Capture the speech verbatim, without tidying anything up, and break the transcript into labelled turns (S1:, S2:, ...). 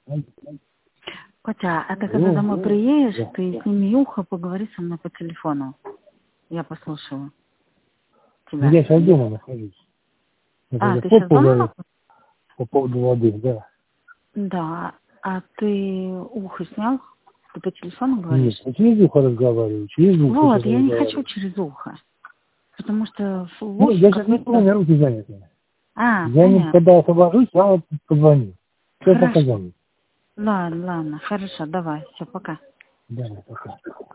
S1: Котя, а ты когда домой приедешь, ты сними ухо, поговори со мной по телефону. Я послушаю тебя.
S2: Я сейчас дома нахожусь.
S1: А,
S2: Это
S1: ты сейчас дома
S2: говорит
S1: находишься?
S2: по поводу воды, да.
S1: Да. А ты ухо снял? Ты по телефону
S2: Нет,
S1: говоришь?
S2: я через ухо разговариваю, через ухо
S1: Вот,
S2: сейчас
S1: я не хочу
S2: разговариваю.
S1: через ухо. Потому что
S2: Ну,
S1: слушай
S2: я сейчас не помню, у
S1: какой-то...
S2: меня руки заняты.
S1: А,
S2: Я не,
S1: понятно.
S2: когда освобожусь, я вот позвоню. Все пока
S1: Хорошо.
S2: занят.
S1: Ладно, ладно. Хорошо, давай. Все, пока.
S2: Да, пока.